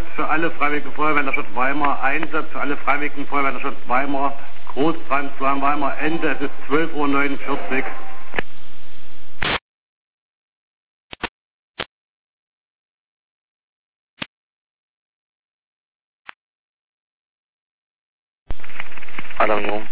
Einsatz für alle Freiwilligen Feuerwehr der Stadt Weimar. Einsatz für alle Freiwilligen Feuerwehr der Stadt Weimar. Großbrandplan Weimar Ende. Es ist 12:49 Uhr. Alarmierung.